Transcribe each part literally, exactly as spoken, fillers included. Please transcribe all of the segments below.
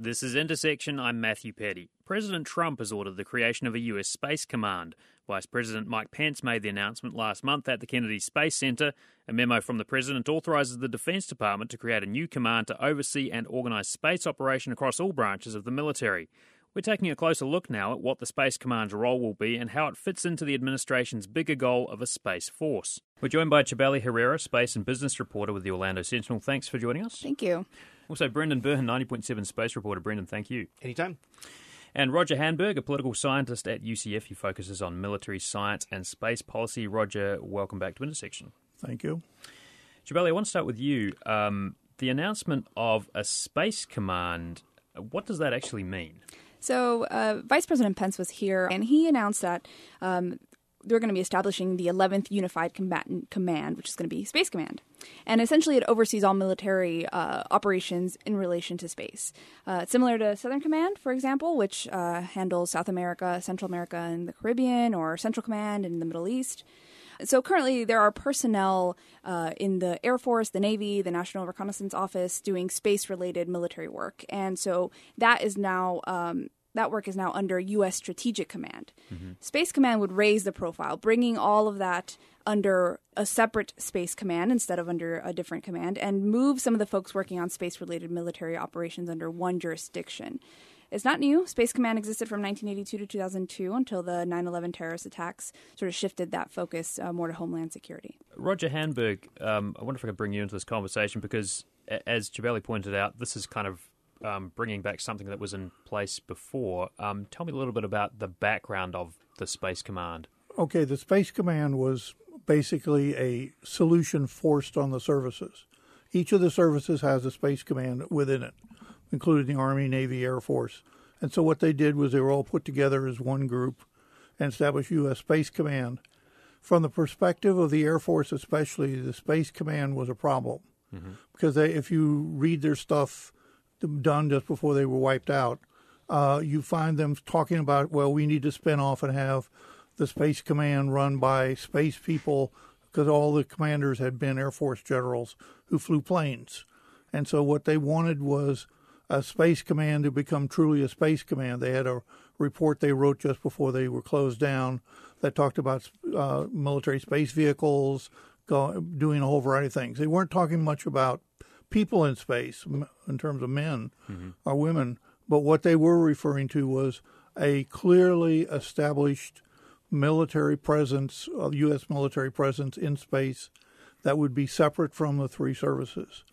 This is Intersection. I'm Matthew Petty. President Trump has ordered the creation of a U S Space Command. Vice President Mike Pence made the announcement last month at the Kennedy Space Center. A memo from the president authorises the Defense Department to create a new command to oversee and organise space operation across all branches of the military. We're taking a closer look now at what the Space Command's role will be and how it fits into the administration's bigger goal of a space force. We're joined by Chibali Herrera, space and business reporter with the Orlando Sentinel. Thanks for joining us. Thank you. Also, Brendan Burhan, ninety point seven space reporter. Brendan, thank you. Anytime. And Roger Hanberg, a political scientist at U C F who focuses on military science and space policy. Roger, welcome back to Intersection. Thank you. Chibali, I want to start with you. Um, the announcement of a space command, what does that actually mean? So uh, Vice President Pence was here, and he announced that um, they're going to be establishing the eleventh Unified Combatant Command, which is going to be Space Command. And essentially it oversees all military uh, operations in relation to space. Uh, similar to Southern Command, for example, which uh, handles South America, Central America, and the Caribbean, or Central Command in the Middle East. So currently there are personnel uh, in the Air Force, the Navy, the National Reconnaissance Office doing space-related military work. And so that is now um, that work is now under U S Strategic Command. Mm-hmm. Space Command would raise the profile, bringing all of that under a separate Space Command instead of under a different command, and move some of the folks working on space-related military operations under one jurisdiction. It's not new. Space Command existed from nineteen eighty-two to two thousand two until the nine eleven terrorist attacks sort of shifted that focus uh, more to Homeland Security. Roger Hanberg, um, I wonder if I could bring you into this conversation because, as Chibali pointed out, this is kind of um, bringing back something that was in place before. Um, tell me a little bit about the background of the Space Command. Okay, the Space Command was basically a solution forced on the services. Each of the services has a Space Command within it, including the Army, Navy, Air Force. And so what they did was they were all put together as one group and established U S Space Command. From the perspective of the Air Force especially, the Space Command was a problem. Mm-hmm. Because they, if you read their stuff done just before they were wiped out, uh, you find them talking about, well, we need to spin off and have the Space Command run by space people because all the commanders had been Air Force generals who flew planes. And so what they wanted was a Space Command to become truly a Space Command. They had a report they wrote just before they were closed down that talked about uh, military space vehicles, go, doing a whole variety of things. They weren't talking much about people in space in terms of men mm-hmm. or women, but what they were referring to was a clearly established military presence, a U S military presence in space that would be separate from the three services.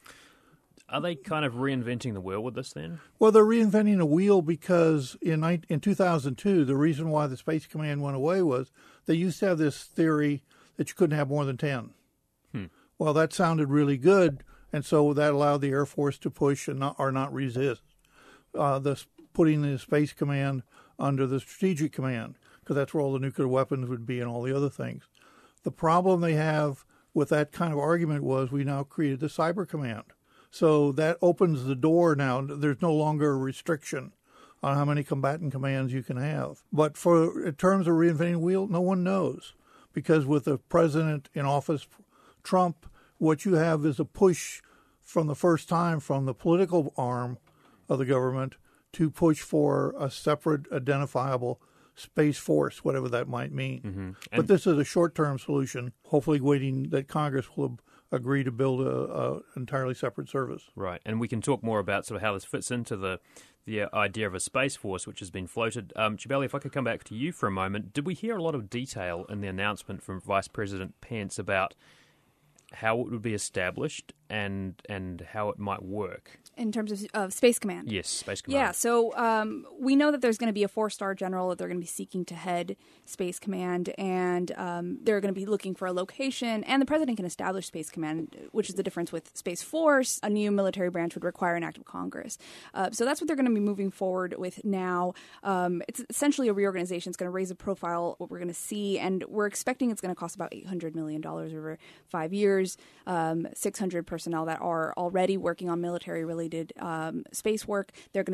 Are they kind of reinventing the wheel with this then? Well, they're reinventing the wheel because in in two thousand two, the reason why the Space Command went away was they used to have this theory that you couldn't have more than ten. Hmm. Well, that sounded really good, and so that allowed the Air Force to push and not, or not resist uh, the, putting the Space Command under the Strategic Command, because that's where all the nuclear weapons would be and all the other things. The problem they have with that kind of argument was we now created the Cyber Command. So that opens the door now. There's no longer a restriction on how many combatant commands you can have. But for in terms of reinventing the wheel, no one knows. Because with the president in office, Trump, what you have is a push from the first time from the political arm of the government to push for a separate identifiable Space Force, whatever that might mean. Mm-hmm. But this is a short-term solution, hopefully waiting that Congress will agree to build a, a entirely separate service. Right, and we can talk more about sort of how this fits into the the idea of a Space Force, which has been floated. Um, Chibali, if I could come back to you for a moment, did we hear a lot of detail in the announcement from Vice President Pence about how it would be established and and how it might work? In terms of, of Space Command? Yes, Space Command. Yeah, so um, we know that there's going to be a four-star general that they're going to be seeking to head Space Command, and um, they're going to be looking for a location, and the president can establish Space Command, which is the difference with Space Force. A new military branch would require an act of Congress. Uh, so that's what they're going to be moving forward with now. Um, it's essentially a reorganization. It's going to raise the profile, what we're going to see, and we're expecting it's going to cost about eight hundred million dollars over five years, um, six hundred personnel that are already working on military-related um, space work. They're going to be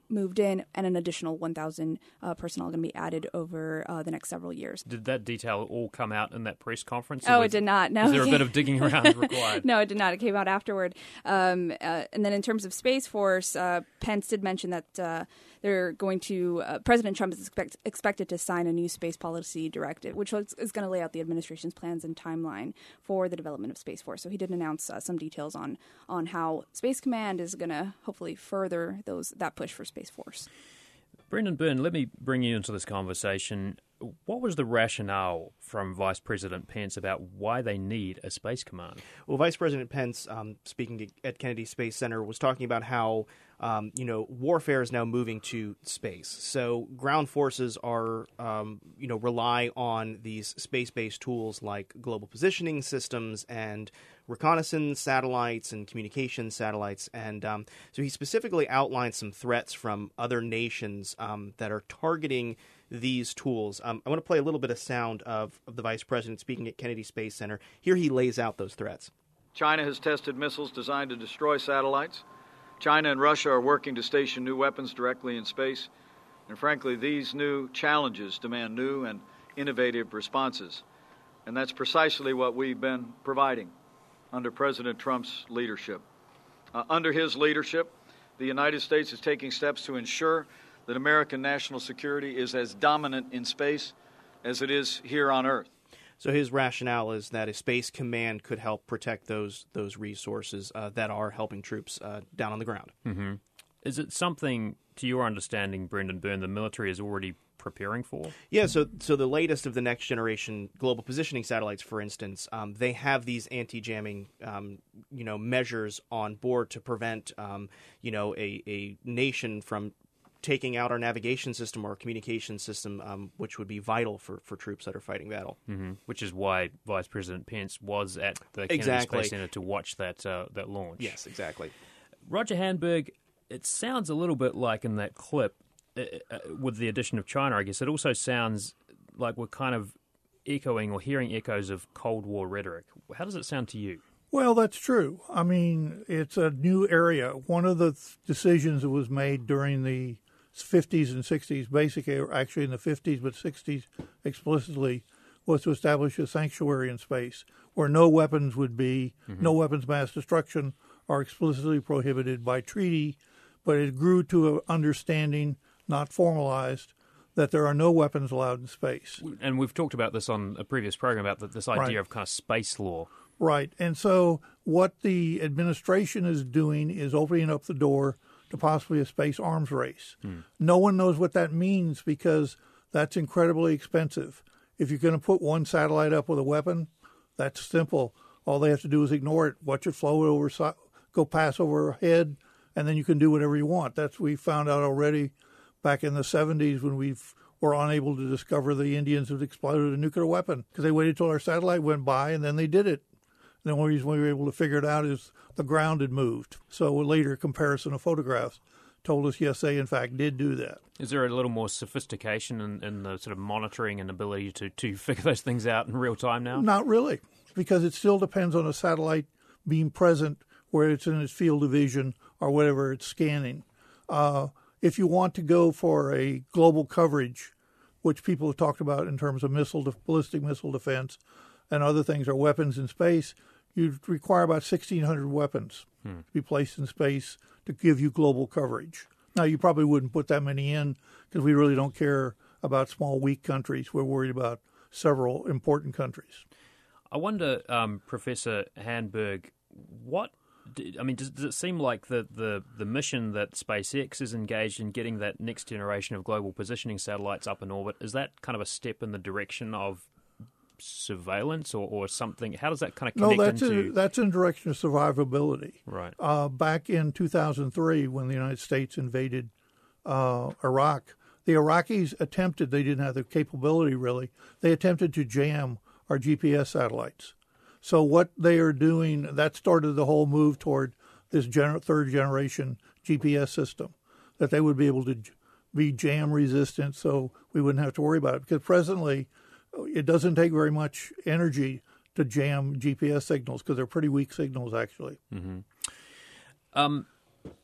moved in, and an additional one thousand uh, personnel going to be added over uh, the next several years. Did that detail all come out in that press conference? Oh, was, it did not. No. Is there a bit of digging around required? No, it did not. It came out afterward. Um, uh, and then in terms of Space Force, uh, Pence did mention that uh, they're going to, uh, President Trump is expect, expected to sign a new space policy directive, which is, is going to lay out the administration's plans and timeline for the development of Space Force. So he did announce uh, some details on on how Space Command is going to hopefully further those that push for Space Force. Brendan Byrne, let me bring you into this conversation. What was the rationale from Vice President Pence about why they need a space command? Well, Vice President Pence, um, speaking at Kennedy Space Center, was talking about how um, you know warfare is now moving to space. So ground forces are um, you know rely on these space-based tools like global positioning systems and reconnaissance satellites and communication satellites. And um, so he specifically outlined some threats from other nations um, that are targeting these tools. Um, I want to play a little bit of sound of, of the Vice President speaking at Kennedy Space Center. Here he lays out those threats. China has tested missiles designed to destroy satellites. China and Russia are working to station new weapons directly in space. And frankly, these new challenges demand new and innovative responses. And that's precisely what we've been providing under President Trump's leadership. Uh, under his leadership, the United States is taking steps to ensure that American national security is as dominant in space as it is here on Earth. So his rationale is that a space command could help protect those those resources uh, that are helping troops uh, down on the ground. Mm-hmm. Is it something, to your understanding, Brendan Byrne, the military is already preparing for? Yeah, so so the latest of the next generation global positioning satellites, for instance, um, they have these anti-jamming, um, you know, measures on board to prevent, um, you know, a, a nation from taking out our navigation system or communication system, um, which would be vital for, for troops that are fighting battle. Mm-hmm. Which is why Vice President Pence was at the Kennedy Exactly. Space Center to watch that uh, that launch. Yes, exactly. Roger Handberg, it sounds a little bit like in that clip, uh, uh, with the addition of China, I guess, it also sounds like we're kind of echoing or hearing echoes of Cold War rhetoric. How does it sound to you? Well, that's true. I mean, it's a new area. One of the th- decisions that was made during the fifties and sixties, basically, or actually in the fifties, but sixties explicitly, was to establish a sanctuary in space where no weapons would be, mm-hmm. no weapons of mass destruction are explicitly prohibited by treaty, but it grew to an understanding, not formalized, that there are no weapons allowed in space. And we've talked about this on a previous program, about the, this idea right. of kind of space law. Right. And so what the administration is doing is opening up the door to possibly a space arms race. Hmm. No one knows what that means because that's incredibly expensive. If you're going to put one satellite up with a weapon, that's simple. All they have to do is ignore it, watch it float over, go pass overhead, and then you can do whatever you want. That's we found out already back in the seventies when we were unable to discover the Indians had exploded a nuclear weapon because they waited till our satellite went by and then they did it. The only reason we were able to figure it out is the ground had moved. So a later comparison of photographs told us, yes, they in fact did do that. Is there a little more sophistication in, in the sort of monitoring and ability to, to figure those things out in real time now? Not really, because it still depends on a satellite being present where it's in its field of vision or whatever it's scanning. Uh, if you want to go for a global coverage, which people have talked about in terms of missile, ballistic missile defense and other things, or weapons in space, you'd require about sixteen hundred weapons hmm. to be placed in space to give you global coverage. Now, you probably wouldn't put that many in because we really don't care about small, weak countries. We're worried about several important countries. I wonder, um, Professor Handberg, what I mean, does, does it seem like the, the, the mission that SpaceX is engaged in, getting that next generation of global positioning satellites up in orbit, is that kind of a step in the direction of surveillance or, or something? How does that kind of connect no, that's into... No, that's in direction of survivability. Right. Uh, back in two thousand three, when the United States invaded uh, Iraq, the Iraqis attempted, they didn't have the capability really, they attempted to jam our G P S satellites. So what they are doing, that started the whole move toward this gener- third generation G P S system, that they would be able to j- be jam resistant so we wouldn't have to worry about it. Because presently, it doesn't take very much energy to jam G P S signals because they're pretty weak signals, actually. Mm-hmm. Um,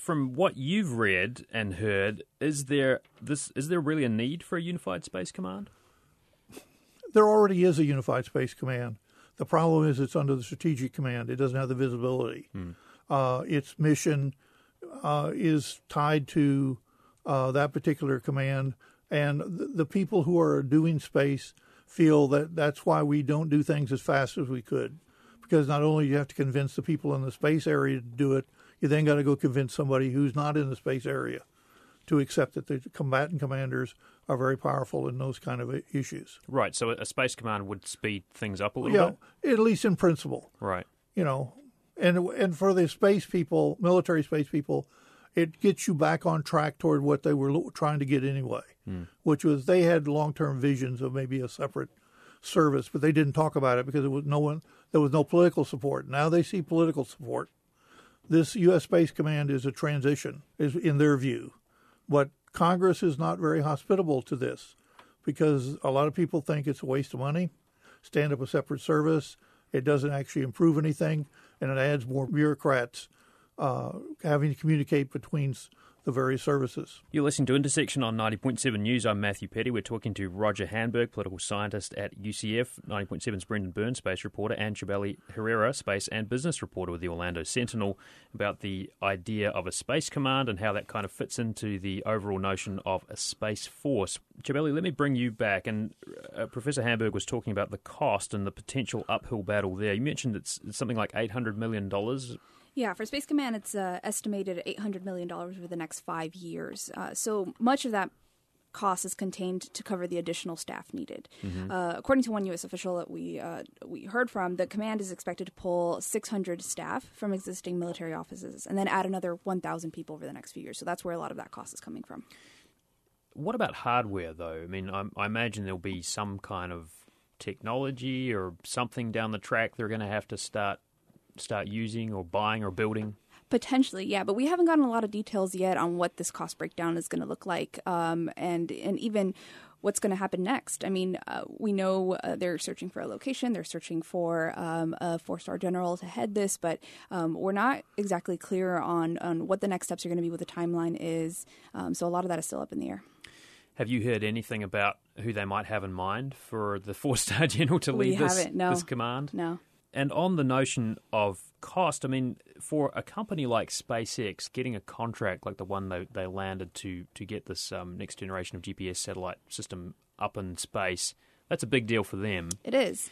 from what you've read and heard, is there this is there really a need for a unified space command? There already is a unified space command. The problem is it's under the strategic command. It doesn't have the visibility. Hmm. Uh, its mission uh, is tied to uh, that particular command, and the, the people who are doing space feel that that's why we don't do things as fast as we could, because not only do you have to convince the people in the space area to do it, you then got to go convince somebody who's not in the space area to accept that the combatant commanders are very powerful in those kind of issues. Right, so a space command would speed things up a little yeah, bit? At least in principle. Right. You know, and and for the space people, military space people, it gets you back on track toward what they were trying to get anyway, hmm. which was they had long-term visions of maybe a separate service, but they didn't talk about it because it was no one, there was no political support. Now they see political support. This U S Space Command is a transition, is in their view. But Congress is not very hospitable to this because a lot of people think it's a waste of money, stand up a separate service. It doesn't actually improve anything, and it adds more bureaucrats uh, having to communicate between the various services. You're listening to Intersection on ninety point seven News. I'm Matthew Petty. We're talking to Roger Handberg, political scientist at U C F, ninety point seven's Brendan Byrne, space reporter, and Chibeli Herrera, space and business reporter with the Orlando Sentinel, about the idea of a space command and how that kind of fits into the overall notion of a space force. Chibeli, let me bring you back. And uh, Professor Handberg was talking about the cost and the potential uphill battle there. You mentioned it's, it's something like eight hundred million dollars. Yeah, for Space Command, it's uh, estimated at eight hundred million dollars over the next five years. Uh, so much of that cost is contained to cover the additional staff needed. Mm-hmm. Uh, according to one U S official that we uh, we heard from, the command is expected to pull six hundred staff from existing military offices and then add another one thousand people over the next few years. So that's where a lot of that cost is coming from. What about hardware, though? I mean, I, I imagine there'll be some kind of technology or something down the track they're going to have to start start using or buying or building? Potentially, yeah, but we haven't gotten a lot of details yet on what this cost breakdown is going to look like, um, and and even what's going to happen next. I mean, uh, we know uh, they're searching for a location, they're searching for um, a four-star general to head this, but um, we're not exactly clear on, on what the next steps are going to be, what the timeline is, um, so a lot of that is still up in the air. Have you heard anything about who they might have in mind for the four-star general to lead we this, haven't, no. this command? No. And on the notion of cost, I mean, for a company like SpaceX, getting a contract like the one they, they landed to to get this um, next generation of G P S satellite system up in space, that's a big deal for them. It is.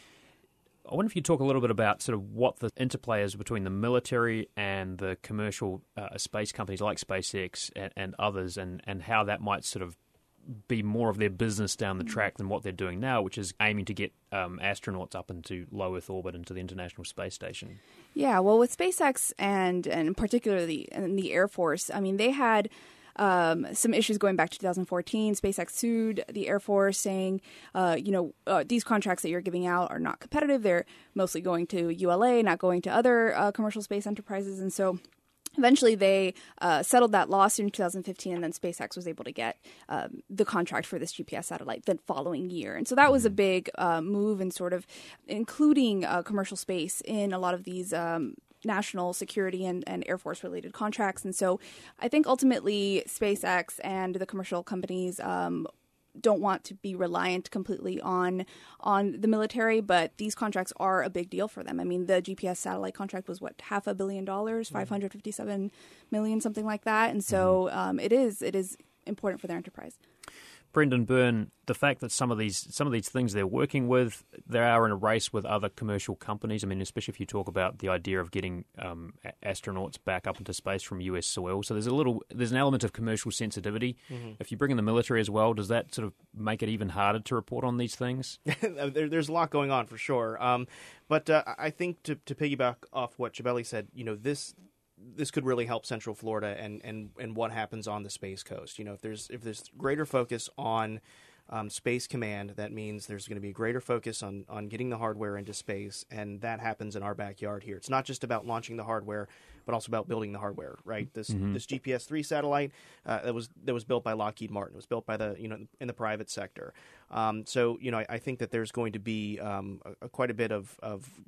I wonder if you talk a little bit about sort of what the interplay is between the military and the commercial uh, space companies like SpaceX and, and others, and, and how that might sort of be more of their business down the track than what they're doing now, which is aiming to get um, astronauts up into low Earth orbit, into the International Space Station. Yeah, well, with SpaceX and, and particularly in the Air Force, I mean, they had um, some issues going back to two thousand fourteen. SpaceX sued the Air Force saying, uh, you know, uh, these contracts that you're giving out are not competitive. They're mostly going to U L A, not going to other uh, commercial space enterprises. And so eventually, they uh, settled that lawsuit in two thousand fifteen, and then SpaceX was able to get um, the contract for this G P S satellite the following year. And so that was a big uh, move in sort of including uh, commercial space in a lot of these um, national security and, and Air Force-related contracts. And so I think ultimately SpaceX and the commercial companies um, don't want to be reliant completely on on the military, but these contracts are a big deal for them. I mean, the G P S satellite contract was, what, half a billion dollars, five hundred fifty-seven million, something like that. And so um, it is it is important for their enterprise. Brendan Byrne, the fact that some of these some of these things they're working with, they are in a race with other commercial companies. I mean, especially if you talk about the idea of getting um, astronauts back up into space from U S soil. So there's a little there's an element of commercial sensitivity. Mm-hmm. If you bring in the military as well, does that sort of make it even harder to report on these things? there, there's a lot going on for sure. Um, but uh, I think to, to piggyback off what Chibeli said, you know, this. This could really help Central Florida and, and, and what happens on the Space Coast. You know, if there's if there's greater focus on um, Space Command, that means there's going to be a greater focus on, on getting the hardware into space, and that happens in our backyard here. It's not just about launching the hardware, but also about building the hardware. Right? This mm-hmm. this G P S three satellite uh, that was that was built by Lockheed Martin. It was built by the you know in the private sector. Um, so you know, I, I think that there's going to be um, a, a quite a bit of of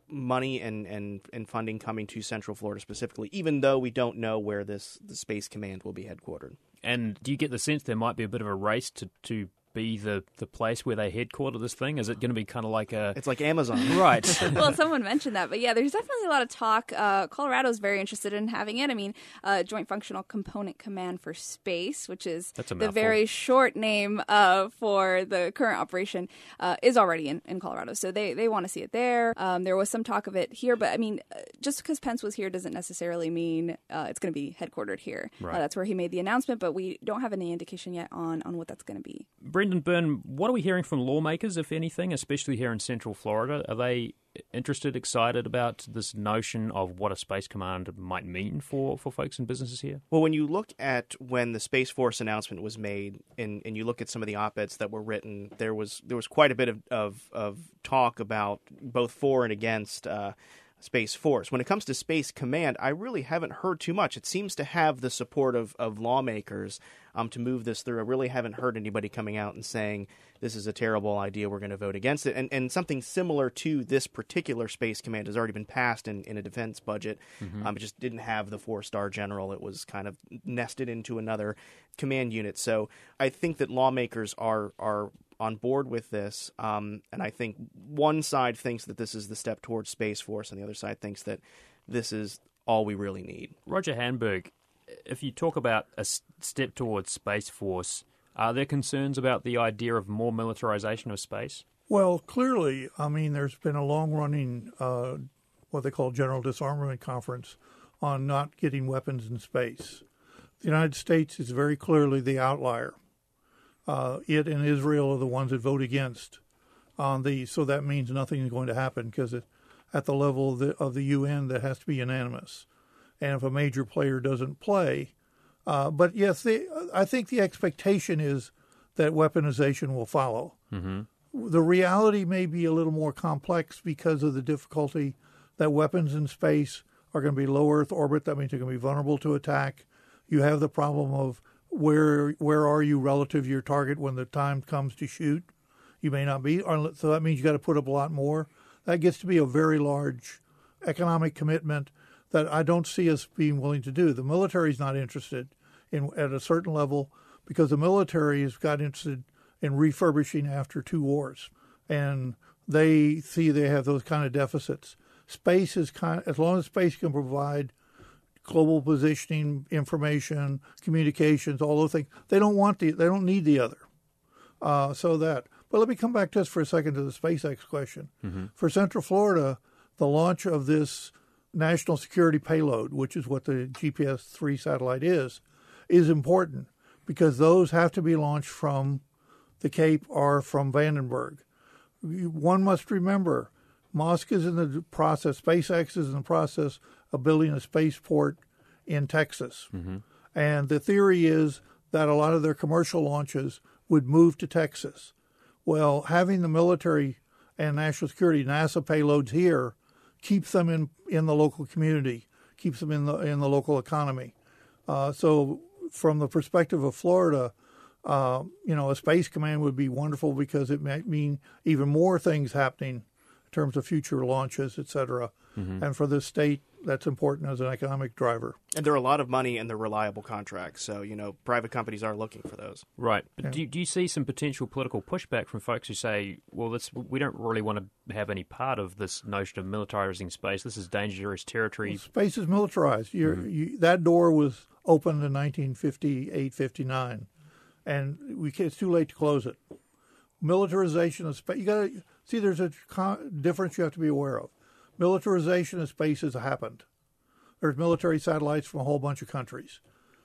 money and, and, and funding coming to Central Florida specifically, even though we don't know where this the Space Command will be headquartered. And do you get the sense there might be a bit of a race to, to be the, the place where they headquarter this thing? Is it going to be kind of like a... It's like Amazon. Right. Well, someone mentioned that. But yeah, there's definitely a lot of talk. Uh, Colorado's very interested in having it. I mean, uh, Joint Functional Component Command for Space, which is That's a the mouthful. very short name uh, for the current operation, uh, is already in, in Colorado. So they, they want to see it there. Um, there was some talk of it here. But, I mean, uh, just because Pence was here doesn't necessarily mean uh, it's going to be headquartered here. Right. Uh, that's where he made the announcement. But we don't have any indication yet on, on what that's going to be. Brendan Byrne, what are we hearing from lawmakers, if anything, especially here in Central Florida? Are they interested, excited about this notion of what a Space Command might mean for, for folks and businesses here? Well, when you look at when the Space Force announcement was made, and, and you look at some of the op-eds that were written, there was there was quite a bit of, of, of talk about both for and against uh, Space Force. When it comes to Space Command, I really haven't heard too much. It seems to have the support of, of lawmakers um, to move this through. I really haven't heard anybody coming out and saying, this is a terrible idea, we're going to vote against it. And, and something similar to this particular Space Command has already been passed in, in a defense budget. Mm-hmm. Um, it just didn't have the four-star general. It was kind of nested into another command unit. So I think that lawmakers are are on board with this, um, and I think one side thinks that this is the step towards Space Force, and the other side thinks that this is all we really need. Roger Hamburg, if you talk about a step towards Space Force, are there concerns about the idea of more militarization of space? Well, clearly, I mean, there's been a long-running, uh, what they call General Disarmament Conference on not getting weapons in space. The United States is very clearly the outlier. Uh, it and Israel are the ones that vote against on these, so that means nothing is going to happen because at the level of the, of the U N, that has to be unanimous. And if a major player doesn't play, uh, but yes, they, I think the expectation is that weaponization will follow. Mm-hmm. The reality may be a little more complex because of the difficulty that weapons in space are going to be low Earth orbit. That means they're going to be vulnerable to attack. You have the problem of where where are you relative to your target when the time comes to shoot? You may not be, so that means you got to put up a lot more. That gets to be a very large economic commitment that I don't see us being willing to do. The military is not interested in at a certain level because the military has got interested in refurbishing after two wars, and they see they have those kind of deficits. Space is kind, as long as space can provide global positioning, information, communications, all those things. They don't want the, they don't need the other. Uh, so that. But let me come back just for a second to the SpaceX question. Mm-hmm. For Central Florida, the launch of this national security payload, which is what the G P S three satellite is, is important because those have to be launched from the Cape or from Vandenberg. One must remember, Musk is in the process, SpaceX is in the process of building a spaceport in Texas. Mm-hmm. And the theory is that a lot of their commercial launches would move to Texas. Well, having the military and national security, NASA payloads here, keeps them in, in the local community, keeps them in the in the local economy. Uh, so from the perspective of Florida, uh, you know, a space command would be wonderful because it might mean even more things happening in terms of future launches, et cetera. Mm-hmm. And for the state, that's important as an economic driver. And there are a lot of money and they're reliable contracts. So, you know, private companies are looking for those. Right. But yeah. do, do you see some potential political pushback from folks who say, well, this, we don't really want to have any part of this notion of militarizing space. This is dangerous territory. Well, space is militarized. Mm-hmm. You, that door was opened in nineteen fifty-eight, fifty-nine, and we, it's too late to close it. Militarization of space, you got to see there's a difference you have to be aware of. Militarization of space has happened. There's military satellites from a whole bunch of countries.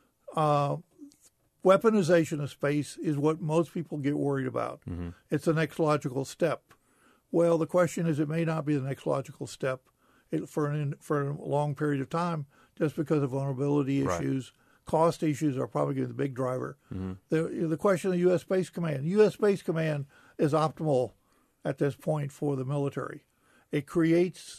Uh, weaponization of space is what most people get worried about. Mm-hmm. It's the next logical step. Well, the question is it may not be the next logical step for, an, for a long period of time just because of vulnerability issues. Right. Cost issues are probably going to be the big driver. Mm-hmm. The, the question of the U S Space Command. U S Space Command is optimal at this point for the military. It creates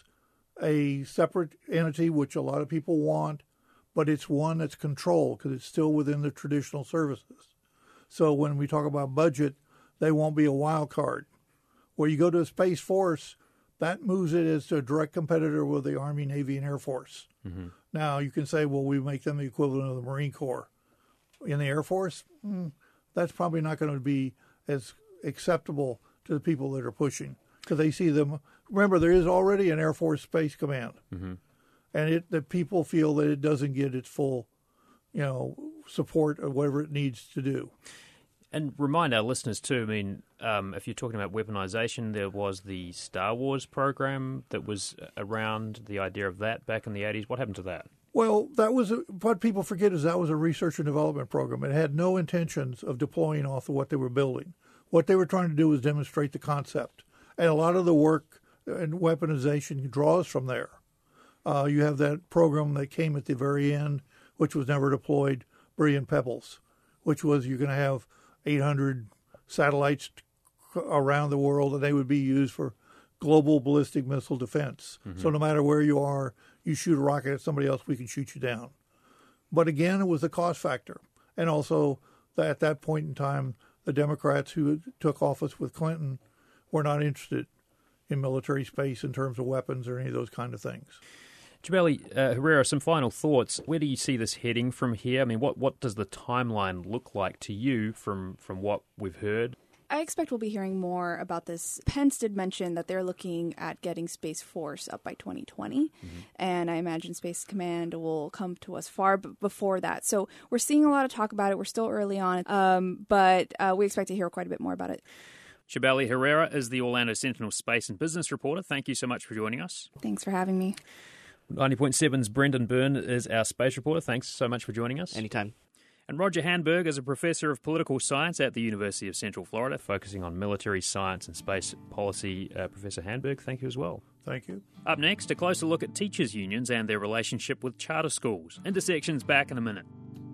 a separate entity, which a lot of people want, but it's one that's controlled because it's still within the traditional services. So when we talk about budget, they won't be a wild card. Where you go to a Space Force, that moves it as a direct competitor with the Army, Navy, and Air Force. Mm-hmm. Now, you can say, well, we make them the equivalent of the Marine Corps. In the Air Force, mm, that's probably not going to be as acceptable to the people that are pushing, because they see them. Remember, there is already an Air Force Space Command, mm-hmm. and it, the people feel that it doesn't get its full, you know, support or whatever it needs to do. And remind our listeners too, I mean, um, if you're talking about weaponization, there was the Star Wars program that was around, the idea of that back in the eighties. What happened to that? Well, that was a, what people forget is that was a research and development program. It had no intentions of deploying off of what they were building. What they were trying to do was demonstrate the concept. And a lot of the work and weaponization draws from there. Uh, you have that program that came at the very end, which was never deployed, Brilliant Pebbles, which was you're going to have eight hundred satellites around the world, and they would be used for global ballistic missile defense. Mm-hmm. So no matter where you are, you shoot a rocket at somebody else, we can shoot you down. But again, it was a cost factor. And also, that at that point in time, the Democrats who took office with Clinton were not interested in military space in terms of weapons or any of those kind of things. Cibele, uh, Herrera, some final thoughts. Where do you see this heading from here? I mean, what, what does the timeline look like to you from, from what we've heard? I expect we'll be hearing more about this. Pence did mention that they're looking at getting Space Force up by twenty twenty, mm-hmm. and I imagine Space Command will come to us far b- before that. So we're seeing a lot of talk about it. We're still early on, um, but uh, we expect to hear quite a bit more about it. Cibele Herrera is the Orlando Sentinel space and business reporter. Thank you so much for joining us. Thanks for having me. ninety point seven's Brendan Byrne is our space reporter. Thanks so much for joining us. Anytime. And Roger Handberg is a professor of political science at the University of Central Florida, focusing on military science and space policy. Uh, Professor Handberg, thank you as well. Thank you. Up next, a closer look at teachers' unions and their relationship with charter schools. Intersections back in a minute.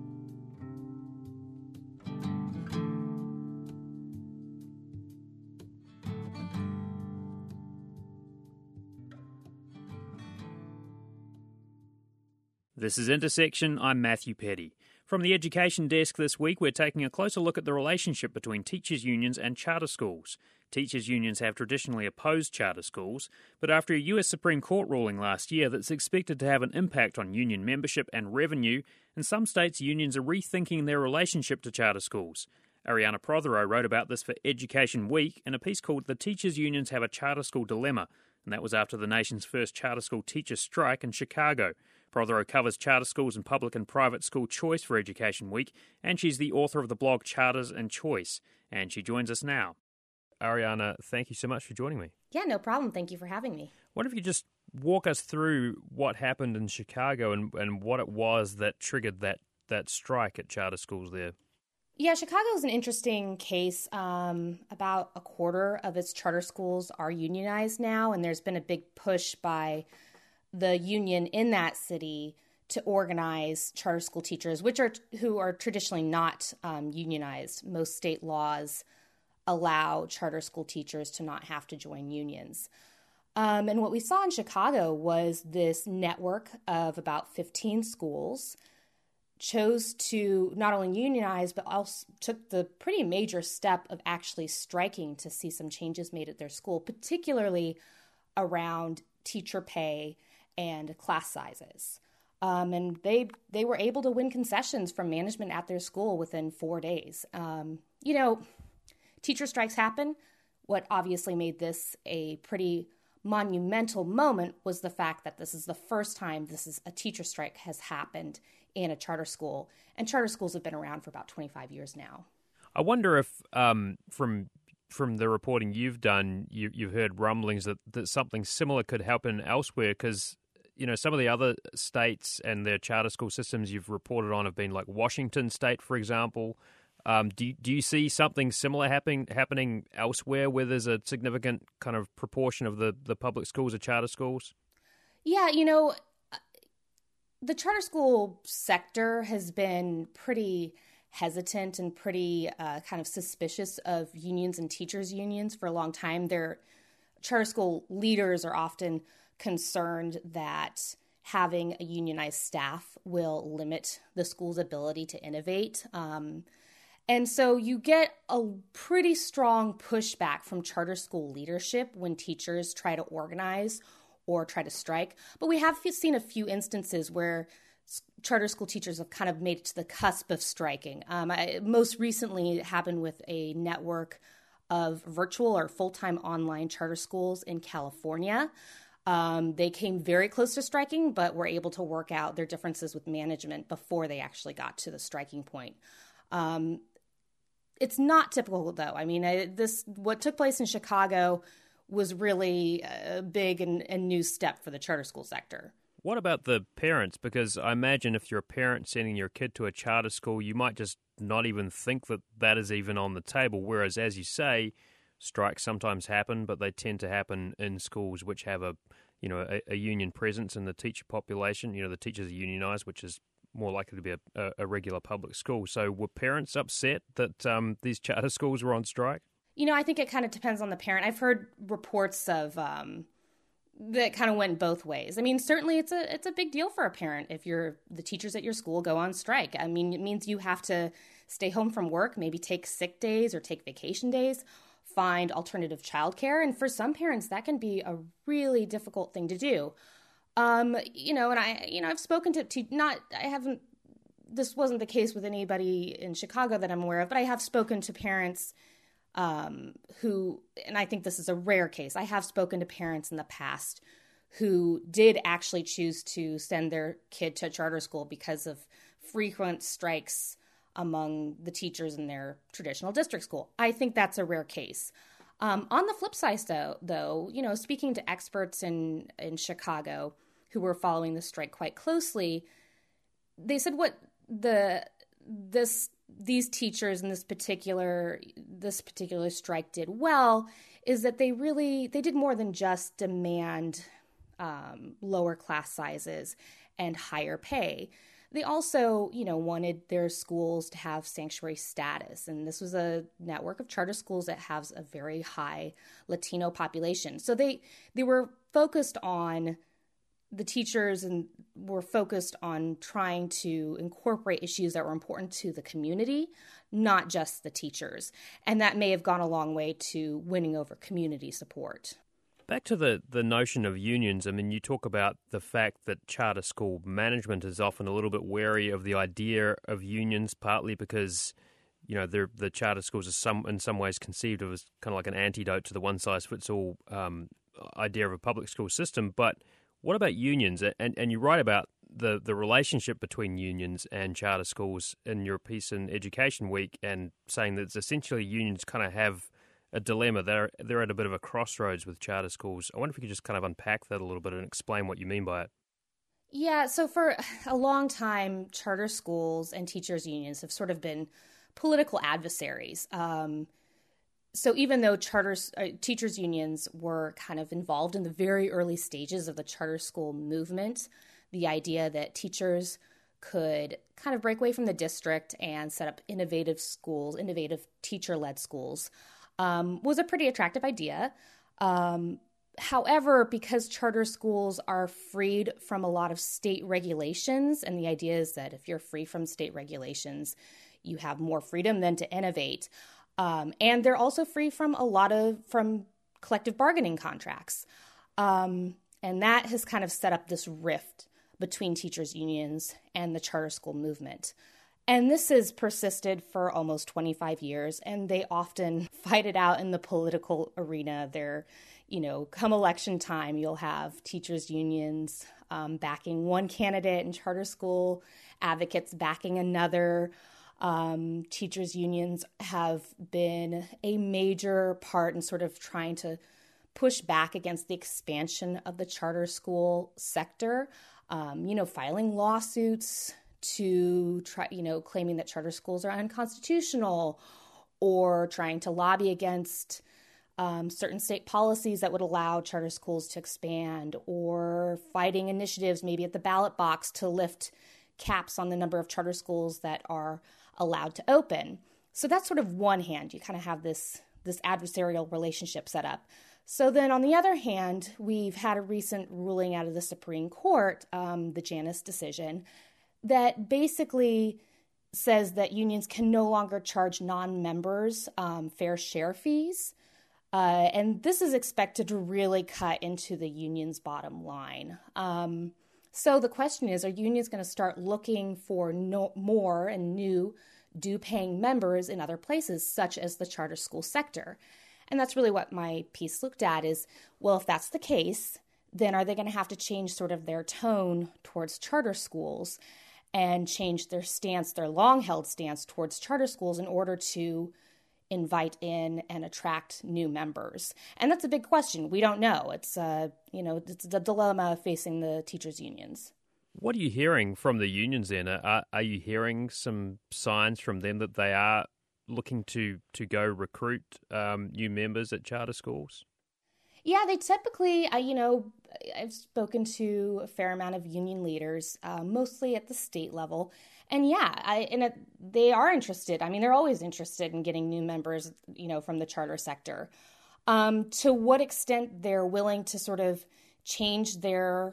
This is Intersection. I'm Matthew Petty. From the Education Desk this week, we're taking a closer look at the relationship between teachers' unions and charter schools. Teachers' unions have traditionally opposed charter schools, but after a U S Supreme Court ruling last year that's expected to have an impact on union membership and revenue, in some states unions are rethinking their relationship to charter schools. Ariana Prothero wrote about this for Education Week in a piece called The Teachers' Unions Have a Charter School Dilemma, and that was after the nation's first charter school teacher strike in Chicago. Prothero covers charter schools and public and private school choice for Education Week, and she's the author of the blog Charters and Choice, and she joins us now. Ariana, thank you so much for joining me. Yeah, no problem. Thank you for having me. What if you just walk us through what happened in Chicago and, and what it was that triggered that, that strike at charter schools there? Yeah, Chicago is an interesting case. Um, about a quarter of its charter schools are unionized now, and there's been a big push by the union in that city to organize charter school teachers, which are who are traditionally not um, unionized. Most state laws allow charter school teachers to not have to join unions. Um, and what we saw in Chicago was this network of about fifteen schools chose to not only unionize, but also took the pretty major step of actually striking to see some changes made at their school, particularly around teacher pay and class sizes. Um, and they they were able to win concessions from management at their school within four days. Um, you know, teacher strikes happen. What obviously made this a pretty monumental moment was the fact that this is the first time this is a teacher strike has happened in a charter school. And charter schools have been around for about twenty-five years now. I wonder if um, from from the reporting you've done, you, you've heard rumblings that, that something similar could happen elsewhere, because you know, some of the other states and their charter school systems you've reported on have been like Washington State, for example. Um, do, do you see something similar happening happening elsewhere where there's a significant kind of proportion of the, the public schools or charter schools? Yeah, you know, the charter school sector has been pretty hesitant and pretty uh, kind of suspicious of unions and teachers' unions for a long time. Their charter school leaders are often concerned that having a unionized staff will limit the school's ability to innovate. Um, And so you get a pretty strong pushback from charter school leadership when teachers try to organize or try to strike. But we have seen a few instances where charter school teachers have kind of made it to the cusp of striking. Um, I, most recently, it happened with a network of virtual or full-time online charter schools in California. Um, they came very close to striking, but were able to work out their differences with management before they actually got to the striking point. Um, it's not typical, though. I mean, I, this what took place in Chicago was really a big and, and new step for the charter school sector. What about the parents? Because I imagine if you're a parent sending your kid to a charter school, you might just not even think that that is even on the table. Whereas, as you say, strikes sometimes happen, but they tend to happen in schools which have a, you know, a, a union presence in the teacher population. You know, the teachers are unionized, which is more likely to be a, a regular public school. So were parents upset that um, these charter schools were on strike? You know, I think it kind of depends on the parent. I've heard reports of um, that kind of went both ways. I mean, certainly it's a it's a big deal for a parent if you're the teachers at your school go on strike. I mean, it means you have to stay home from work, maybe take sick days or take vacation days, find alternative childcare. And for some parents, that can be a really difficult thing to do. Um, you know, and I, you know, I've spoken to, to not, I haven't, this wasn't the case with anybody in Chicago that I'm aware of, but I have spoken to parents um, who, and I think this is a rare case. I have spoken to parents in the past who did actually choose to send their kid to charter school because of frequent strikes among the teachers in their traditional district school. I think that's a rare case. Um, on the flip side, though, though, you know, speaking to experts in, in Chicago who were following the strike quite closely, they said what the this these teachers in this particular this particular strike did well is that they really they did more than just demand um, lower class sizes and higher pay. They also, you know, wanted their schools to have sanctuary status. And this was a network of charter schools that has a very high Latino population. So they they were focused on, the teachers and were focused on trying to incorporate issues that were important to the community, not just the teachers. And that may have gone a long way to winning over community support. Back to the, the notion of unions, I mean, you talk about the fact that charter school management is often a little bit wary of the idea of unions, partly because, you know, the charter schools are some in some ways conceived of as kind of like an antidote to the one-size-fits-all um, idea of a public school system. But what about unions? And, and you write about the, the relationship between unions and charter schools in your piece in Education Week, and saying that it's essentially unions kind of have a dilemma. They're they're at a bit of a crossroads with charter schools. I wonder if you could just kind of unpack that a little bit and explain what you mean by it. Yeah, so for a long time, charter schools and teachers' unions have sort of been political adversaries. Um, so even though charters, uh, teachers' unions were kind of involved in the very early stages of the charter school movement, the idea that teachers could kind of break away from the district and set up innovative schools, innovative teacher-led schools, Um, was a pretty attractive idea. Um, however, because charter schools are freed from a lot of state regulations, and the idea is that if you're free from state regulations, you have more freedom then to innovate. Um, and they're also free from a lot of, from collective bargaining contracts. Um, and that has kind of set up this rift between teachers' unions and the charter school movement. And this has persisted for almost twenty-five years, and they often fight it out in the political arena. They're, you know, come election time, you'll have teachers' unions um, backing one candidate and charter school advocates backing another. Um, teachers' unions have been a major part in sort of trying to push back against the expansion of the charter school sector, um, you know, filing lawsuits to try, you know, claiming that charter schools are unconstitutional, or trying to lobby against um, certain state policies that would allow charter schools to expand, or fighting initiatives maybe at the ballot box to lift caps on the number of charter schools that are allowed to open. So that's sort of one hand. You kind of have this, this adversarial relationship set up. So then on the other hand, we've had a recent ruling out of the Supreme Court, um, the Janus decision, that basically says that unions can no longer charge non-members um, fair share fees. Uh, and this is expected to really cut into the union's bottom line. Um, so the question is, are unions going to start looking for no, more and new due-paying members in other places, such as the charter school sector? And that's really what my piece looked at is, well, if that's the case, then are they going to have to change sort of their tone towards charter schools and change their stance, their long-held stance towards charter schools in order to invite in and attract new members? And that's a big question. We don't know. It's, uh, you know, it's the dilemma facing the teachers' unions. What are you hearing from the unions then? Are, are you hearing some signs from them that they are looking to, to go recruit um, new members at charter schools? Yeah, they typically, uh, you know, I've spoken to a fair amount of union leaders, uh, mostly at the state level. And yeah, I, and it, they are interested. I mean, they're always interested in getting new members, you know, from the charter sector. Um, to what extent they're willing to sort of change their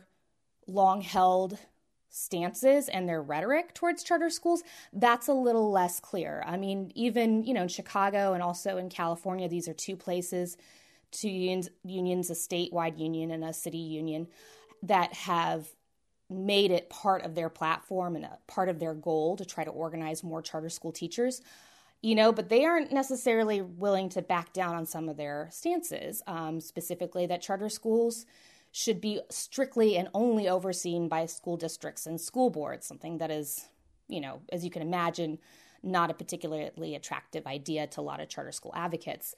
long-held stances and their rhetoric towards charter schools, that's a little less clear. I mean, even, you know, in Chicago and also in California, these are two places, two unions, unions, a statewide union and a city union, that have made it part of their platform and a part of their goal to try to organize more charter school teachers, you know, but they aren't necessarily willing to back down on some of their stances, um, specifically that charter schools should be strictly and only overseen by school districts and school boards, something that is, you know, as you can imagine, not a particularly attractive idea to a lot of charter school advocates.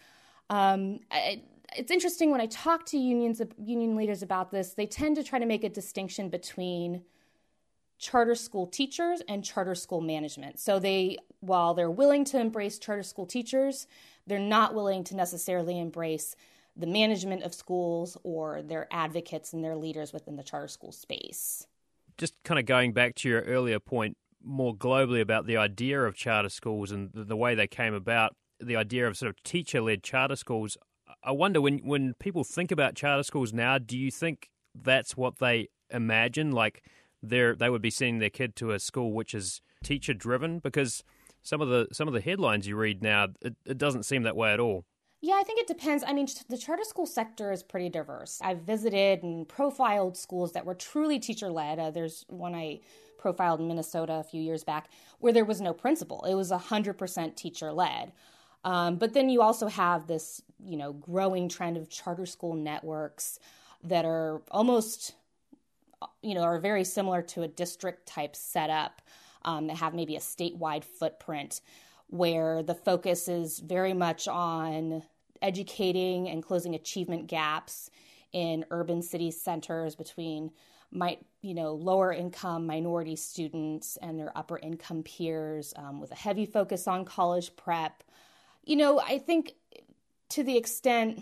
Um, I, it's interesting when I talk to unions, union leaders about this, they tend to try to make a distinction between charter school teachers and charter school management. So they, while they're willing to embrace charter school teachers, they're not willing to necessarily embrace the management of schools or their advocates and their leaders within the charter school space. Just kind of going back to your earlier point more globally about the idea of charter schools and the, the way they came about, the idea of sort of teacher-led charter schools, I wonder when, when people think about charter schools now, do you think that's what they imagine? Like they they would be sending their kid to a school which is teacher-driven? Because some of the some of the headlines you read now, it, it doesn't seem that way at all. Yeah, I think it depends. I mean, the charter school sector is pretty diverse. I've visited and profiled schools that were truly teacher-led. Uh, there's one I profiled in Minnesota a few years back where there was no principal. It was one hundred percent teacher-led. Um, but then you also have this, you know, growing trend of charter school networks that are almost, you know, are very similar to a district-type setup um, that have maybe a statewide footprint, where the focus is very much on educating and closing achievement gaps in urban city centers between, might you know, lower income minority students and their upper income peers, um, with a heavy focus on college prep. You know, I think to the extent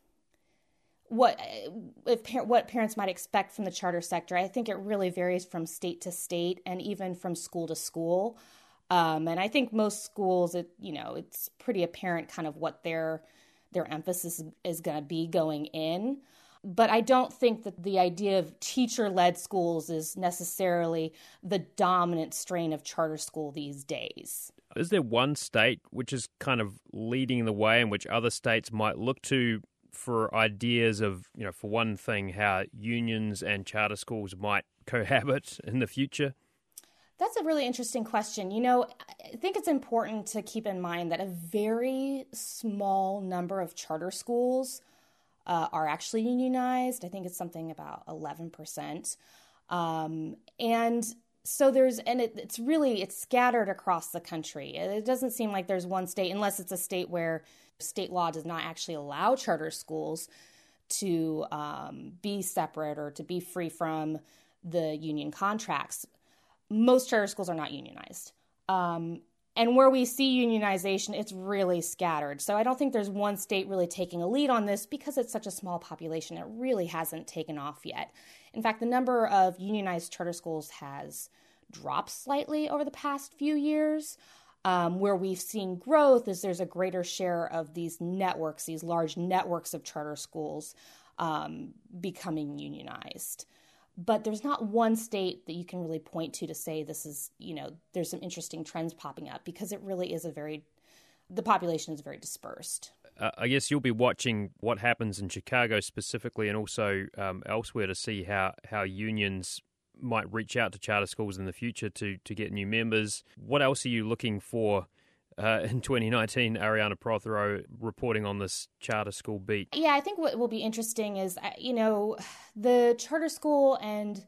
what if what parents might expect from the charter sector, I think it really varies from state to state and even from school to school. Um, and I think most schools, it, you know, it's pretty apparent kind of what their their emphasis is going to be going in. But I don't think that the idea of teacher-led schools is necessarily the dominant strain of charter school these days. Is there one state which is kind of leading the way in which other states might look to for ideas of, you know, for one thing, how unions and charter schools might cohabit in the future? That's a really interesting question. You know, I think it's important to keep in mind that a very small number of charter schools uh, are actually unionized. I think it's something about eleven percent. Um, and so there's, and it, it's really, it's scattered across the country. It doesn't seem like there's one state, unless it's a state where state law does not actually allow charter schools to um, be separate or to be free from the union contracts. Most charter schools are not unionized. Um, and where we see unionization, it's really scattered. So I don't think there's one state really taking a lead on this because it's such a small population. It really hasn't taken off yet. In fact, the number of unionized charter schools has dropped slightly over the past few years. Um, where we've seen growth is there's a greater share of these networks, these large networks of charter schools um, becoming unionized. but there's not one state that you can really point to to say this is, you know, there's some interesting trends popping up, because it really is a very, the population is very dispersed. Uh, I guess you'll be watching what happens in Chicago specifically, and also um, elsewhere, to see how, how unions might reach out to charter schools in the future to, to get new members. What else are you looking for uh, in twenty nineteen? Ariana Prothero reporting on this charter school beat. Yeah, I think what will be interesting is, you know, the charter school and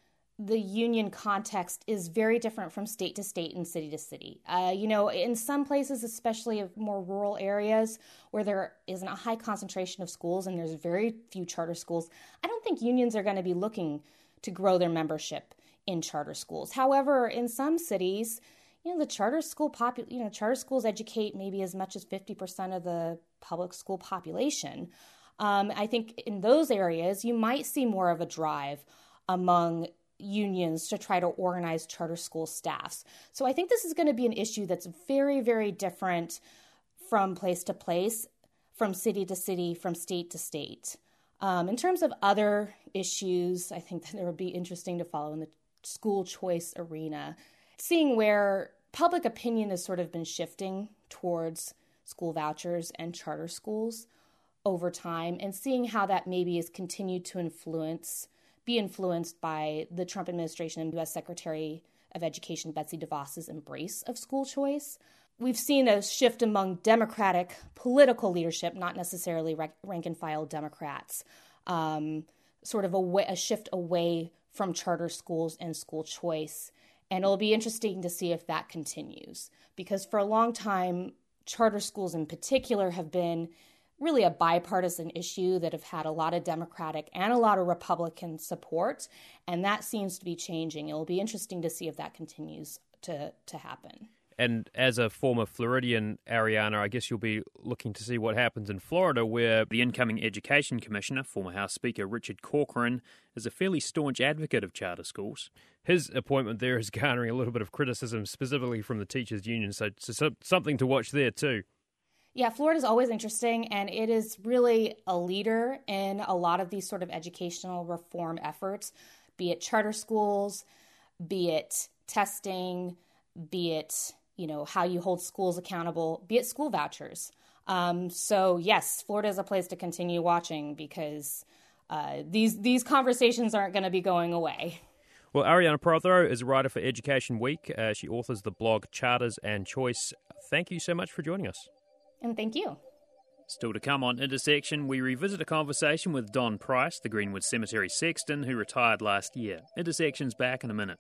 the union context is very different from state to state and city to city. Uh, you know, in some places, especially of more rural areas where there isn't a high concentration of schools and there's very few charter schools, I don't think unions are going to be looking to grow their membership in charter schools. However, in some cities, you know, the charter school popu- you know, charter schools educate maybe as much as fifty percent of the public school population. Um, I think in those areas, you might see more of a drive among unions to try to organize charter school staffs. So I think this is going to be an issue that's very, very different from place to place, from city to city, from state to state. Um, in terms of other issues, I think that it would be interesting to follow in the school choice arena, seeing where public opinion has sort of been shifting towards school vouchers and charter schools over time, and seeing how that maybe has continued to influence be influenced by the Trump administration and U S Secretary of Education Betsy DeVos's embrace of school choice. We've seen a shift among Democratic political leadership, not necessarily rank-and-file Democrats, um, sort of a, way, a shift away from charter schools and school choice. And it'll be interesting to see if that continues, because for a long time, charter schools in particular have been really a bipartisan issue that have had a lot of Democratic and a lot of Republican support, and that seems to be changing. It'll be interesting to see if that continues to, to happen. And as a former Floridian, Ariana, I guess you'll be looking to see what happens in Florida, where the incoming Education Commissioner, former House Speaker Richard Corcoran, is a fairly staunch advocate of charter schools. His appointment there is garnering a little bit of criticism, specifically from the teachers' union, so, so something to watch there too. Yeah, Florida is always interesting, and it is really a leader in a lot of these sort of educational reform efforts, be it charter schools, be it testing, be it, you know, how you hold schools accountable, be it school vouchers. Um, so yes, Florida is a place to continue watching, because uh, these these conversations aren't going to be going away. Well, Ariana Prothero is a writer for Education Week. Uh, she authors the blog Charters and Choice. Thank you so much for joining us. And thank you. Still to come on Intersection, we revisit a conversation with Don Price, the Greenwood Cemetery sexton who retired last year. Intersection's back in a minute.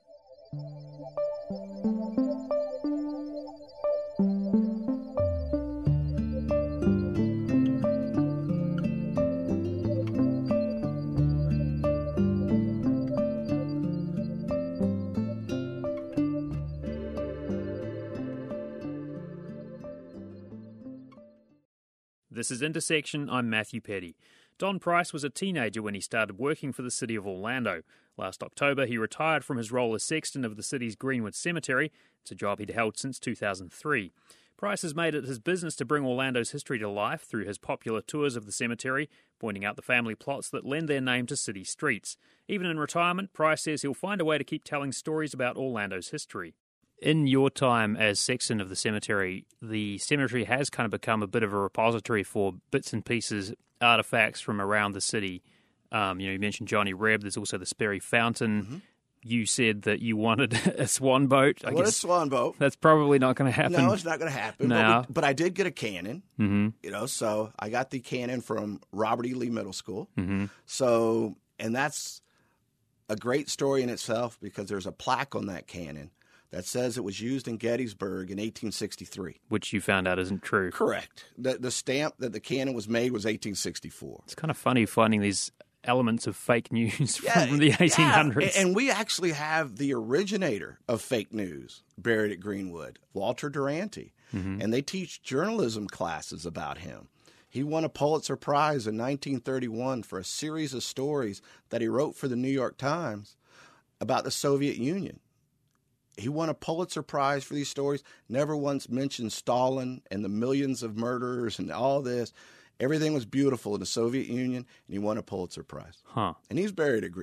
This is Intersection. I'm Matthew Petty. Don Price was a teenager when he started working for the city of Orlando. Last October, he retired from his role as sexton of the city's Greenwood Cemetery. It's a job he'd held since two thousand three. Price has made it his business to bring Orlando's history to life through his popular tours of the cemetery, pointing out the family plots that lend their name to city streets. Even in retirement, Price says he'll find a way to keep telling stories about Orlando's history. In your time as sexton of the cemetery, the cemetery has kind of become a bit of a repository for bits and pieces, artifacts from around the city. Um, you know, you mentioned Johnny Reb. There's also the Sperry Fountain. Mm-hmm. You said that you wanted a swan boat. I, I want a swan boat. That's probably not going to happen. No, it's not going to happen. No. But, we, but I did get a cannon. Mm-hmm. You know, so I got the cannon from Robert E. Lee Middle School. Mm-hmm. So, and that's a great story in itself, because there's a plaque on that cannon that says it was used in Gettysburg in eighteen sixty-three. Which you found out isn't true. Correct. The, the stamp that the cannon was made was eighteen sixty-four. It's kind of funny finding these elements of fake news yeah, from the eighteen hundreds. Yeah. And we actually have the originator of fake news buried at Greenwood, Walter Durante. Mm-hmm. And they teach journalism classes about him. He won a Pulitzer Prize in nineteen thirty-one for a series of stories that he wrote for the New York Times about the Soviet Union. He won a Pulitzer Prize for these stories, never once mentioned Stalin and the millions of murderers and all this. Everything was beautiful in the Soviet Union, and he won a Pulitzer Prize. Huh. And he's buried at Greenwood.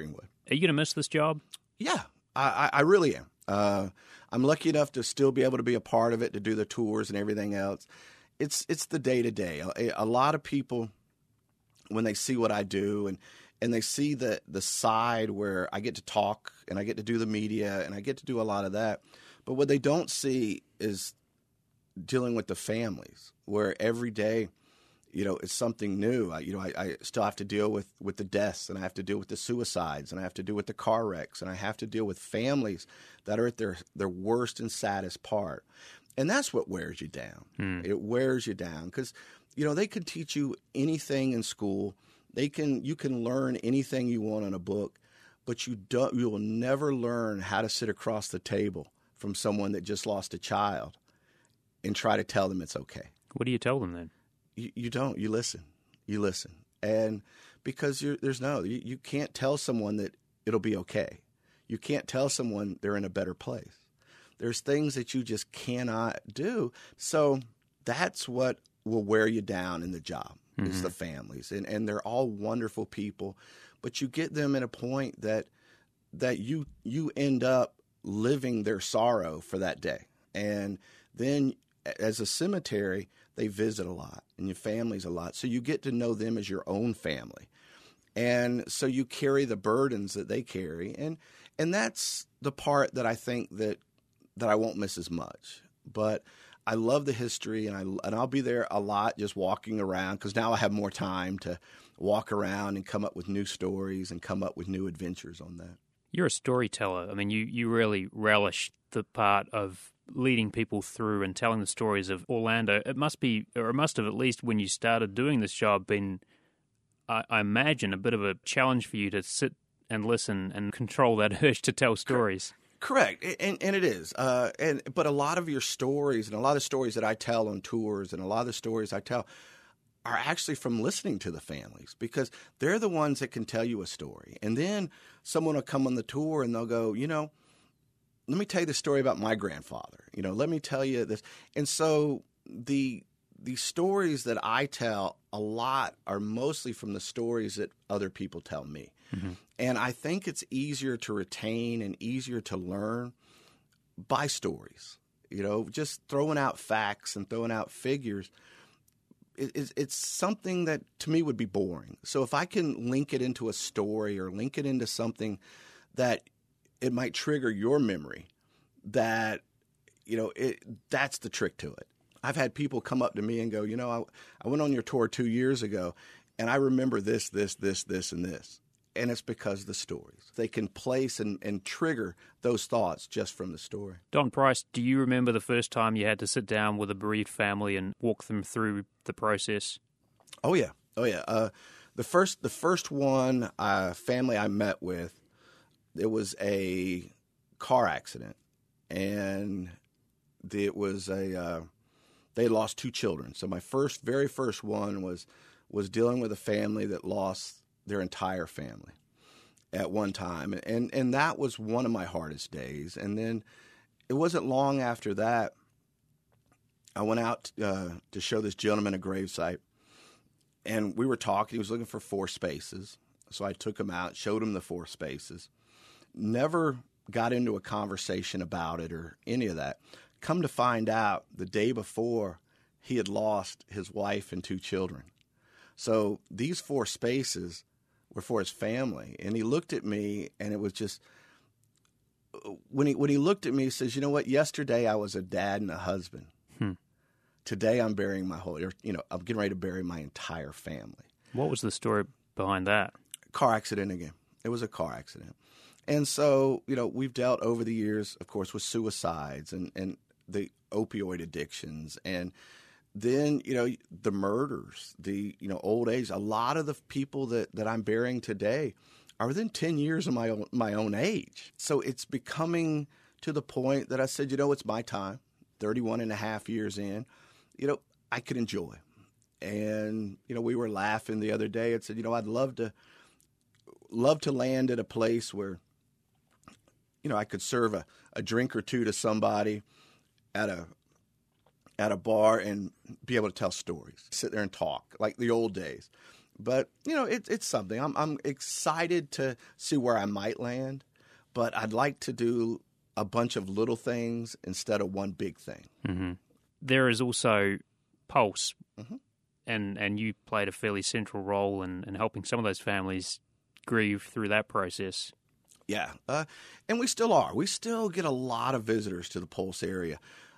Are you going to miss this job? Yeah, I, I really am. Uh, I'm lucky enough to still be able to be a part of it, to do the tours and everything else. It's it's the day-to-day. A, a lot of people, when they see what I do and and they see the, the side where I get to talk and I get to do the media and I get to do a lot of that, but what they don't see is dealing with the families, where every day, you know, it's something new. I, you know, I, I still have to deal with, with the deaths, and I have to deal with the suicides, and I have to deal with the car wrecks, and I have to deal with families that are at their, their worst and saddest part. And that's what wears you down. Mm. It wears you down because, you know, they could teach you anything in school. They can you can learn anything you want in a book, but you don't. You will never learn how to sit across the table from someone that just lost a child and try to tell them it's okay. What do you tell them then? You, you don't. You listen. You listen. And because you're, there's no, you, you can't tell someone that it'll be okay. You can't tell someone they're in a better place. There's things that you just cannot do. So that's what will wear you down in the job. Mm-hmm. It's the families. And, and they're all wonderful people. But you get them at a point that that you you end up living their sorrow for that day. And then as a cemetery, they visit a lot and your families a lot. So you get to know them as your own family. And so you carry the burdens that they carry. And and that's the part that I think that that I won't miss as much. But I love the history, and, I, and I'll be there a lot just walking around because now I have more time to walk around and come up with new stories and come up with new adventures on that. You're a storyteller. I mean, you, you really relish the part of leading people through and telling the stories of Orlando. It must be, or it must have at least when you started doing this job, been, I, I imagine, a bit of a challenge for you to sit and listen and control that urge to tell stories. Correct, and and it is. Uh, and but a lot of your stories and a lot of stories that I tell on tours and a lot of the stories I tell are actually from listening to the families because they're the ones that can tell you a story. And then someone will come on the tour and they'll go, you know, let me tell you the story about my grandfather. You know, let me tell you this. And so the the stories that I tell a lot are mostly from the stories that other people tell me. Mm-hmm. And I think it's easier to retain and easier to learn by stories. You know, just throwing out facts and throwing out figures, it, it's, it's something that to me would be boring. So if I can link it into a story or link it into something that it might trigger your memory, that, you know, it, that's the trick to it. I've had people come up to me and go, you know, I, I went on your tour two years ago, and I remember this, this, this, this, and this. And it's because of the stories. They can place and, and trigger those thoughts just from the story. Don Price, do you remember the first time you had to sit down with a bereaved family and walk them through the process? Oh, yeah. Oh, yeah. Uh, the first the first one uh, family I met with, it was a car accident. And it was a uh, they lost two children. So my first, very first one was was dealing with a family that lost their entire family at one time. And and that was one of my hardest days. And then it wasn't long after that, I went out uh, to show this gentleman a gravesite. And we were talking. He was looking for four spaces. So I took him out, showed him the four spaces. Never got into a conversation about it or any of that. Come to find out, the day before, he had lost his wife and two children. So these four spaces were for his family. And he looked at me, and it was just when he when he looked at me, he says, "You know what? Yesterday I was a dad and a husband. Hmm. Today I'm burying my whole. You know, I'm getting ready to bury my entire family." What was the story behind that? Car accident again. It was a car accident. And so, you know, we've dealt over the years, of course, with suicides and, and the opioid addictions and then, you know, the murders, the, you know, old age. A lot of the people that, that I'm burying today are within ten years of my own, my own age. So it's becoming to the point that I said, you know, it's my time, thirty-one and a half years in, you know, I could enjoy. And, you know, we were laughing the other day and said, you know, I'd love to, love to land at a place where, you know, I could serve a, a drink or two to somebody at a at a bar and be able to tell stories, sit there and talk like the old days. But, you know, it, it's something. I'm, I'm excited to see where I might land, but I'd like to do a bunch of little things instead of one big thing. Mm-hmm. There is also Pulse, mm-hmm. and, and you played a fairly central role in, in helping some of those families grieve through that process. Yeah, uh, and we still are. We still get a lot of visitors to the Pulse area,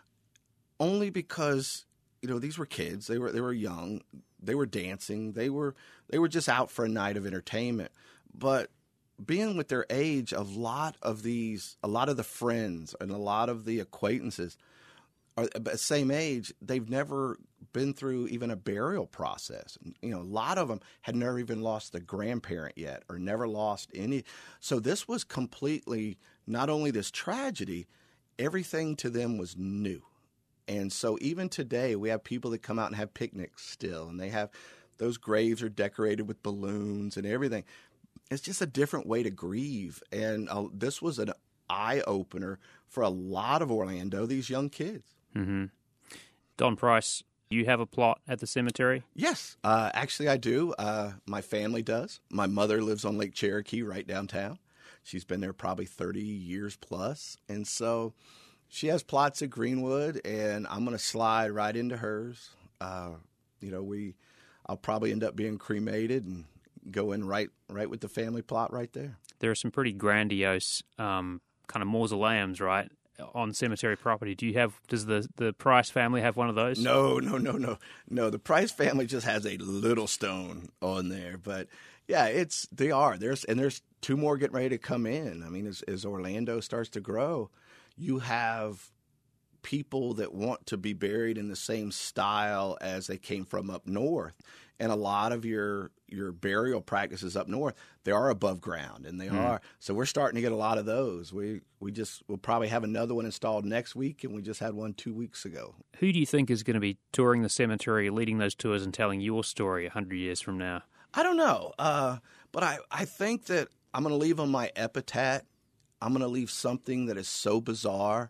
only because, you know, these were kids. They were they were young. They were dancing. They were they were just out for a night of entertainment. But being with their age, a lot of these, a lot of the friends and a lot of the acquaintances are the same age. They've never been through even a burial process. You know, a lot of them had never even lost a grandparent yet, or never lost any. So this was completely, not only this tragedy, everything to them was new. And so even today, we have people that come out and have picnics still, and they have, those graves are decorated with balloons and everything. It's just a different way to grieve. And uh, this was an eye-opener for a lot of Orlando, these young kids. Mm-hmm. Don Price, you have a plot at the cemetery? Yes, uh, actually I do. Uh, my family does. My mother lives on Lake Cherokee right downtown. She's been there probably thirty years plus. And so she has plots at Greenwood, and I'm going to slide right into hers. Uh, you know, we, I'll probably end up being cremated and go in right, right with the family plot right there. There are some pretty grandiose um, kind of mausoleums, right, on cemetery property. Do you have? Does the the Price family have one of those? No, no, no, no, no. The Price family just has a little stone on there, but yeah, it's they are there's and there's two more getting ready to come in. I mean, as, as Orlando starts to grow, you have people that want to be buried in the same style as they came from up north. And a lot of your your burial practices up north, they are above ground, and they mm. are. So we're starting to get a lot of those. We we just we'll probably have another one installed next week, and we just had one two weeks ago. Who do you think is going to be touring the cemetery, leading those tours, and telling your story a hundred years from now? I don't know, uh, but I I think that I'm going to leave on my epitaph. I'm going to leave something that is so bizarre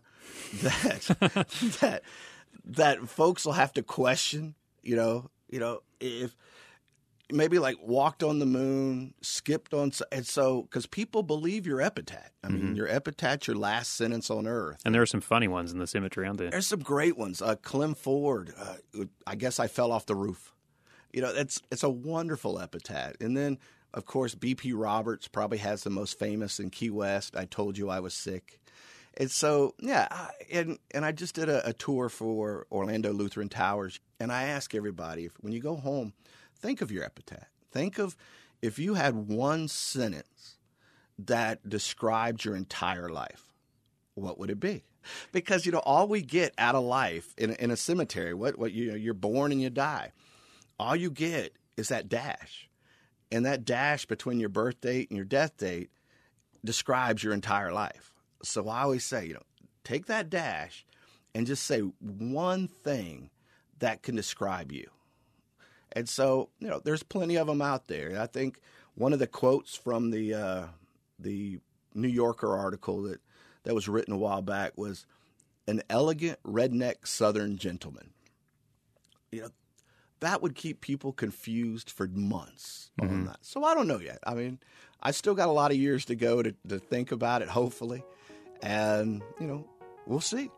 that that that folks will have to question. You know, you know. If maybe like walked on the moon, skipped on, and so because people believe your epitaph. I mean, mm-hmm. your epitaph, your last sentence on earth. And there are some funny ones in the cemetery, aren't there? There's some great ones. Uh, Clem Ford, uh, I guess I fell off the roof. You know, it's it's a wonderful epitaph. And then, of course, B P Roberts probably has the most famous in Key West. I told you I was sick. And so, yeah, I, and and I just did a, a tour for Orlando Lutheran Towers, and I ask everybody, if, when you go home, think of your epitaph. Think of if you had one sentence that described your entire life, what would it be? Because, you know, all we get out of life in, in a cemetery, what what you know, you're born and you die. All you get is that dash. And that dash between your birth date and your death date describes your entire life. So I always say, you know, take that dash and just say one thing that can describe you. And so, you know, there's plenty of them out there. I think one of the quotes from the uh, the New Yorker article that, that was written a while back was, "An elegant redneck Southern gentleman." You know, that would keep people confused for months mm-hmm. on that. So I don't know yet. I mean, I still got a lot of years to go to, to think about it, hopefully. And, you know, we'll see.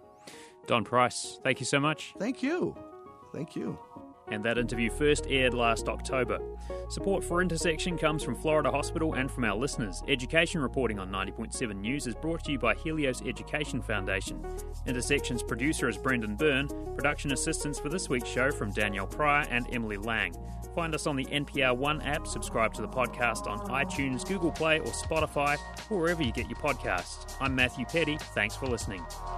Don Price, thank you so much. Thank you. Thank you. And that interview first aired last October. Support for Intersection comes from Florida Hospital and from our listeners. Education reporting on ninety point seven News is brought to you by Helios Education Foundation. Intersection's producer is Brendan Byrne. Production assistance for this week's show from Danielle Pryor and Emily Lang. Find us on the N P R One app, subscribe to the podcast on iTunes, Google Play or Spotify, or wherever you get your podcasts. I'm Matthew Petty. Thanks for listening.